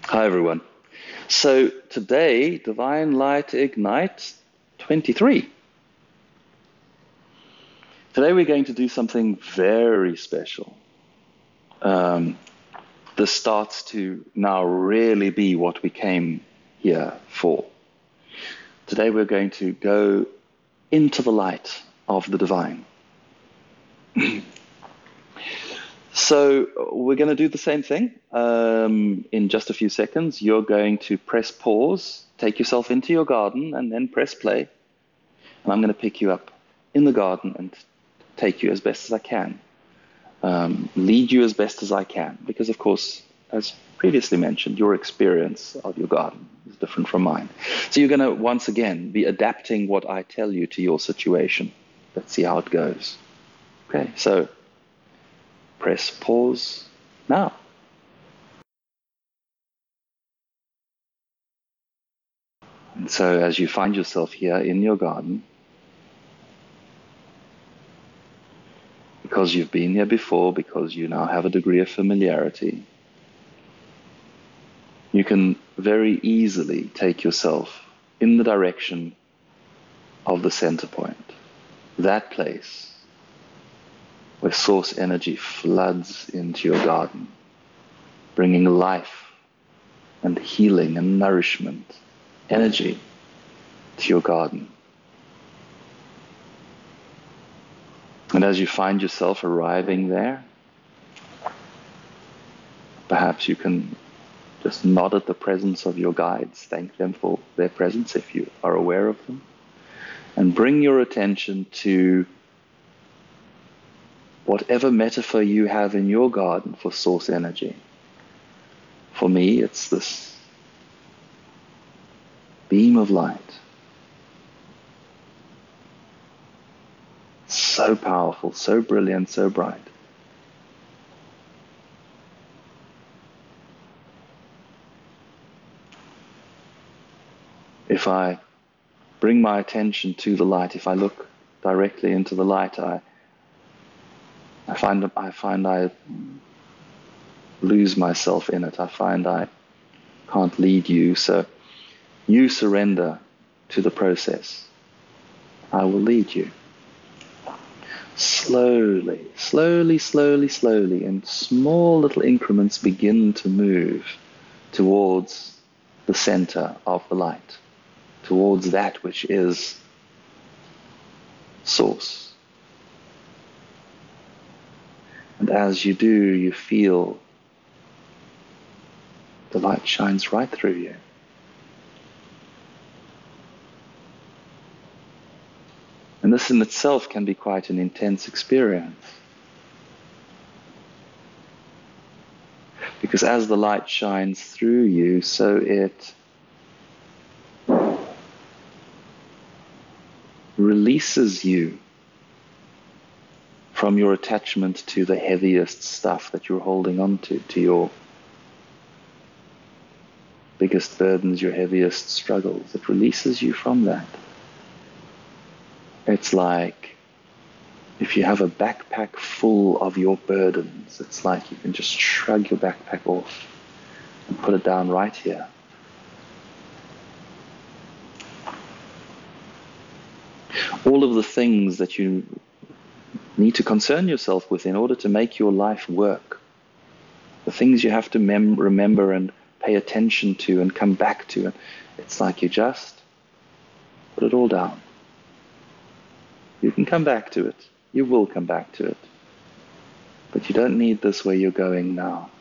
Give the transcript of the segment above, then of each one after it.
Hi, everyone. So today, Divine Light Ignite 23. Today we're going to do something very special. This starts to now really be what we came here for. Today we're going to go into the light of the divine. So we're going to do the same thing in just a few seconds. You're going to press pause, take yourself into your garden, and then press play. And I'm going to pick you up in the garden and take you as best as I can. Lead you as best as I can. Because, of course, as previously mentioned, your experience of your garden is different from mine. So you're going to, once again, be adapting what I tell you to your situation. Let's see how it goes. Okay, so press pause now. And so as you find yourself here in your garden, because you've been here before, because you now have a degree of familiarity, you can very easily take yourself in the direction of the center point, that place where source energy floods into your garden, bringing life and healing and nourishment, energy to your garden. And as you find yourself arriving there, perhaps you can just nod at the presence of your guides, thank them for their presence if you are aware of them, and bring your attention to whatever metaphor you have in your garden for source energy. For me, it's this beam of light. So powerful, so brilliant, so bright. If I bring my attention to the light, if I look directly into the light, I find I lose myself in it. I find I can't lead you, so you surrender to the process. I will lead you. Slowly, slowly, slowly, slowly, in small little increments, begin to move towards the center of the light, towards that which is source. And as you do, you feel the light shines right through you. And this in itself can be quite an intense experience. Because as the light shines through you, so it releases you from your attachment to the heaviest stuff that you're holding on to your biggest burdens, your heaviest struggles. It releases you from that. It's like if you have a backpack full of your burdens, it's like you can just shrug your backpack off and put it down right here. All of the things that you need to concern yourself with in order to make your life work, the things you have to remember and pay attention to and come back to, it's like you just put it all down. You can come back to it. You will come back to it. But you don't need this where you're going now.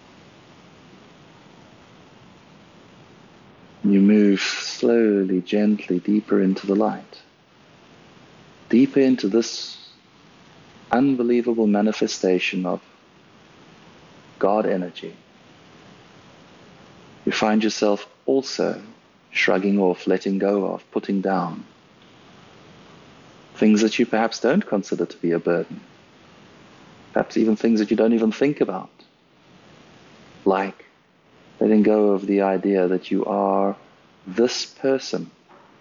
You move slowly, gently, deeper into the light. Deeper into this unbelievable manifestation of God energy. You find yourself also shrugging off, letting go of, putting down things that you perhaps don't consider to be a burden. Perhaps even things that you don't even think about. Like letting go of the idea that you are this person.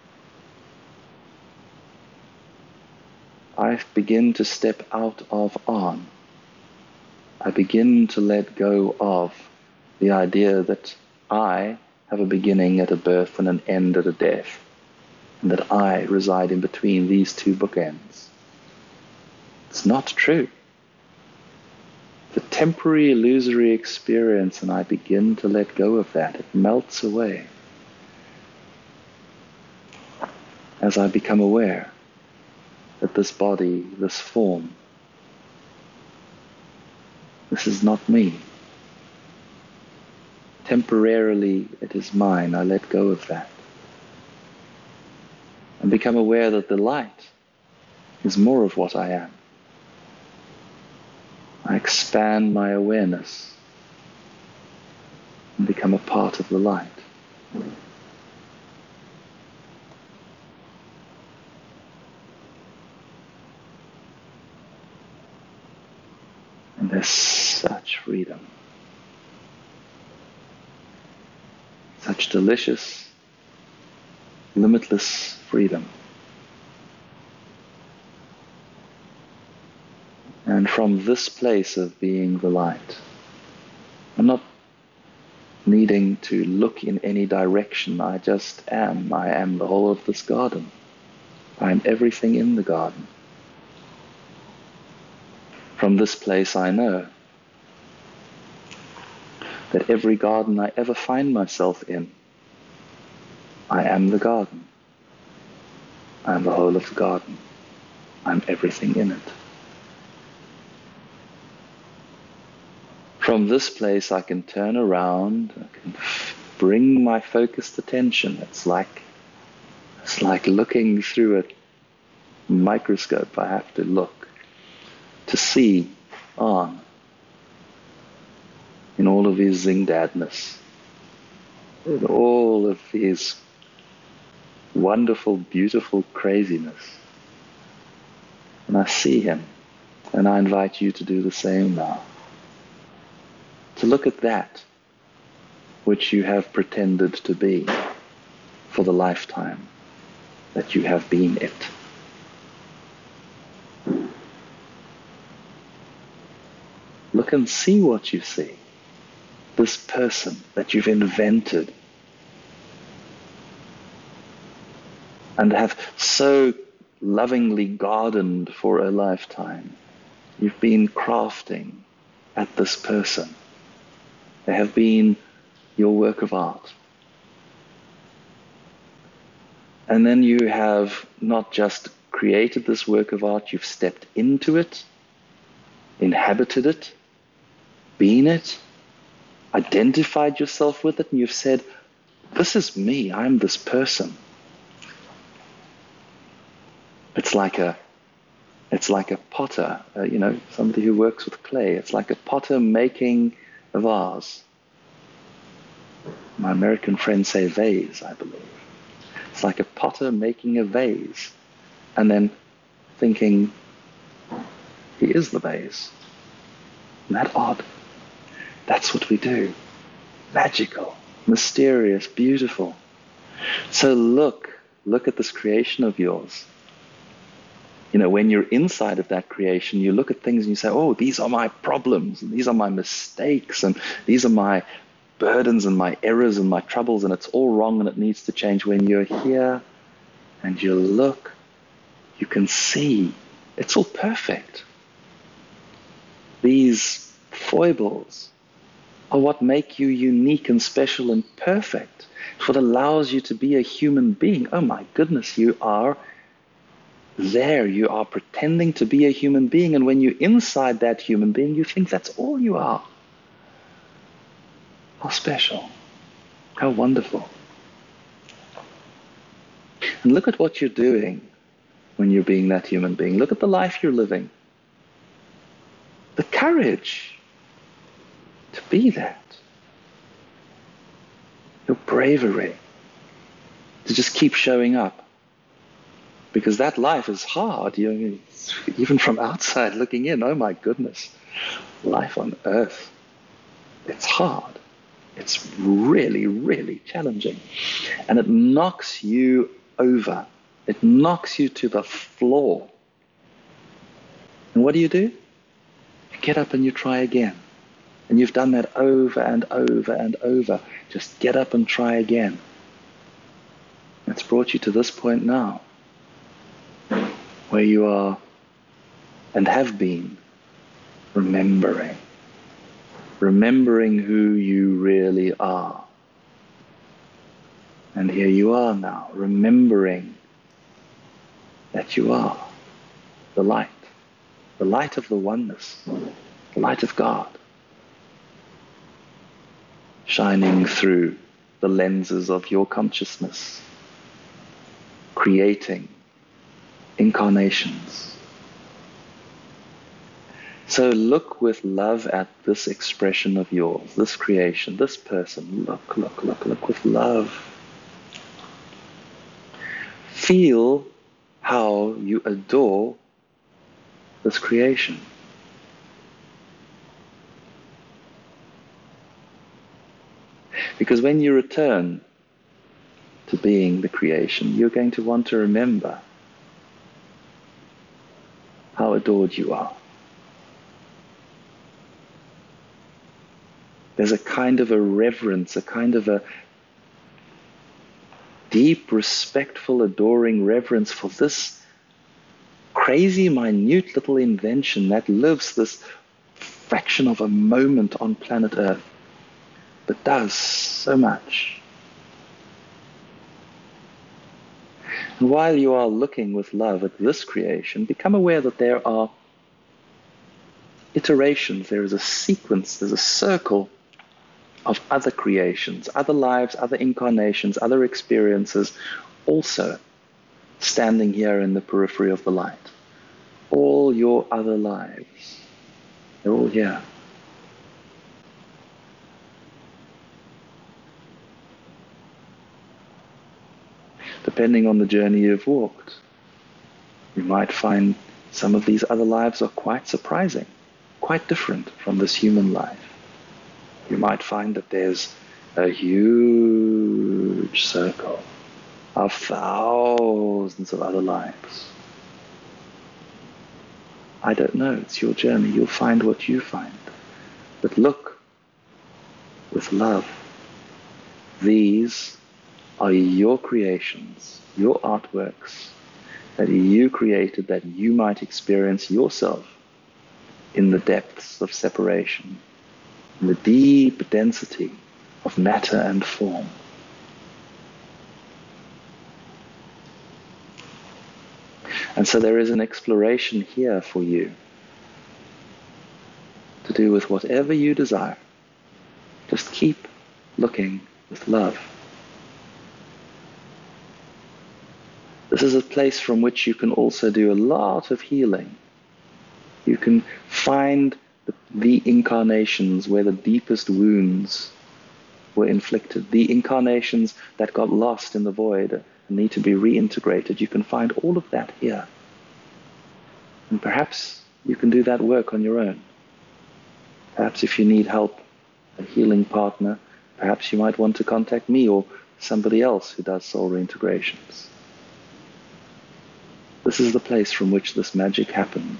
I begin to step out of I begin to let go of the idea that I have a beginning at a birth and an end at a death, and that I reside in between these two bookends. It's not true. The temporary illusory experience, and I begin to let go of that. It melts away as I become aware that this body, this form, this is not me. Temporarily it is mine. I let go of that and become aware that the light is more of what I am. I expand my awareness and become a part of the light. And there's such freedom, such delicious, limitless freedom. And from this place of being the light, I'm not needing to look in any direction. I just am. I am the whole of this garden. I am everything in the garden. From this place I know that every garden I ever find myself in, I am the garden. I am the whole of the garden. I am everything in it. From this place I can turn around, I can bring my focused attention. It's like looking through a microscope. I have to look to see on in all of his zingdadness, in all of his wonderful, beautiful craziness. And I see him, and I invite you to do the same now. To look at that which you have pretended to be for the lifetime that you have been it. Look and see what you see. This person that you've invented and have so lovingly gardened for a lifetime. You've been crafting at this person. They have been your work of art. And then you have not just created this work of art, you've stepped into it, inhabited it, been it, identified yourself with it, and you've said, this is me, I'm this person. It's like a potter, somebody who works with clay. It's like a potter making a vase. My American friends say vase, I believe. It's like a potter making a vase and then thinking, he is the vase. Isn't that odd? That's what we do. Magical, mysterious, beautiful. So look at this creation of yours. When you're inside of that creation, you look at things and you say, oh, these are my problems, and these are my mistakes, and these are my burdens and my errors and my troubles, and it's all wrong and it needs to change. When you're here and you look, you can see it's all perfect. These foibles are what make you unique and special and perfect. It's what allows you to be a human being. Oh my goodness, you are there. You are pretending to be a human being, and when you're inside that human being, you think that's all you are. How special. How wonderful. And look at what you're doing when you're being that human being. Look at the life you're living. The courage to be that. Your bravery to just keep showing up. Because that life is hard. Even from outside looking in, oh my goodness. Life on earth, it's hard. It's really, really challenging. And it knocks you over. It knocks you to the floor. And what do? You get up and you try again. And you've done that over and over and over. Just get up and try again. It's brought you to this point now, where you are and have been remembering who you really are. And here you are now, remembering that you are the light of the oneness, the light of God, shining through the lenses of your consciousness, creating incarnations. So look with love at this expression of yours, this creation, this person. Look with love. Feel how you adore this creation. Because when you return to being the creation, you're going to want to remember how adored you are. There's a kind of a reverence, a kind of a deep, respectful, adoring reverence for this crazy, minute little invention that lives this fraction of a moment on planet Earth, but does so much. And while you are looking with love at this creation, become aware that there are iterations, there is a sequence, there's a circle of other creations, other lives, other incarnations, other experiences, also standing here in the periphery of the light. All your other lives, they're all here. Depending on the journey you've walked, you might find some of these other lives are quite surprising, quite different from this human life. You might find that there's a huge circle of thousands of other lives. I don't know, it's your journey. You'll find what you find. But look with love. These are your creations, your artworks that you created that you might experience yourself in the depths of separation, in the deep density of matter and form. And so there is an exploration here for you to do with whatever you desire. Just keep looking with love. This is a place from which you can also do a lot of healing. You can find the incarnations where the deepest wounds were inflicted, the incarnations that got lost in the void and need to be reintegrated. You can find all of that here. And perhaps you can do that work on your own. Perhaps if you need help, a healing partner, perhaps you might want to contact me or somebody else who does soul reintegrations. This is the place from which this magic happens.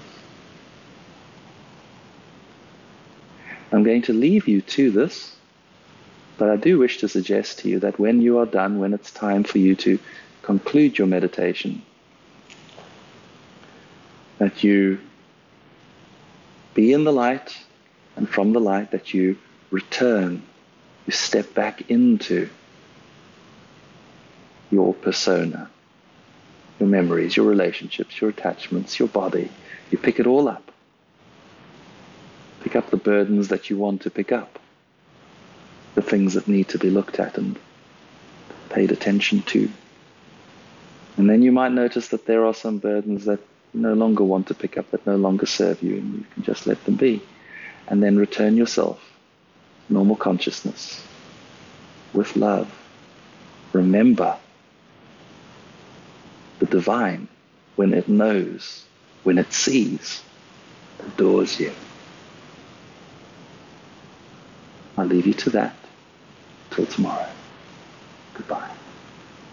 I'm going to leave you to this, but I do wish to suggest to you that when you are done, when it's time for you to conclude your meditation, that you be in the light, and from the light that you return, you step back into your persona, your memories, your relationships, your attachments, your body. You pick it all up. Pick up the burdens that you want to pick up, the things that need to be looked at and paid attention to. And then you might notice that there are some burdens that you no longer want to pick up, that no longer serve you, and you can just let them be. And then return yourself, normal consciousness, with love. Remember the divine, when it knows, when it sees, adores you. I'll leave you to that. Till tomorrow. Goodbye.